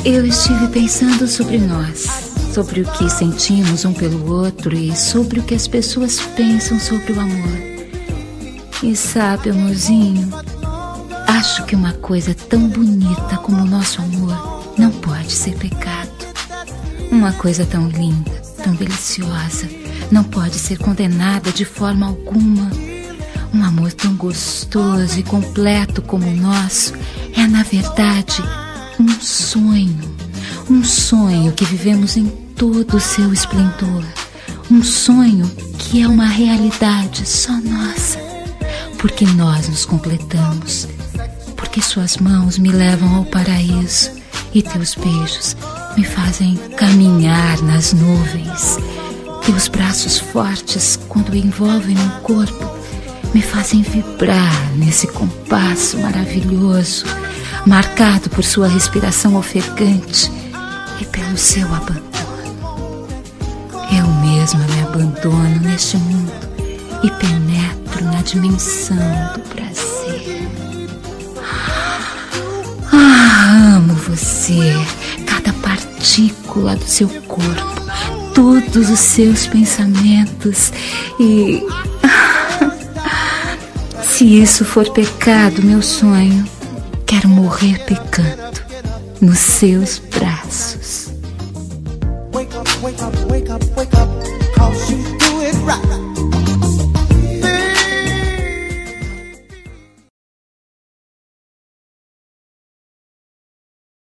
Eu estive pensando sobre nós, sobre o que sentimos um pelo outro e sobre o que as pessoas pensam sobre o amor. E sabe, amorzinho, acho que uma coisa tão bonita como o nosso amor não pode ser pecado. Uma coisa tão linda, tão deliciosa, não pode ser condenada de forma alguma. Um amor tão gostoso e completo como o nosso é, na verdade, um sonho. Um sonho que vivemos em todo o seu esplendor. Um sonho que é uma realidade só nossa. Porque nós nos completamos. Porque suas mãos me levam ao paraíso e teus beijos me fazem caminhar nas nuvens. Teus braços fortes, quando envolvem meu corpo, me fazem vibrar nesse compasso maravilhoso, marcado por sua respiração ofegante e pelo seu abandono. Eu mesma me abandono neste mundo e penetro na dimensão do prazer. Amo você, cada partícula do seu corpo, todos os seus pensamentos e... Se isso for pecado, meu sonho, quero morrer pecando nos seus braços.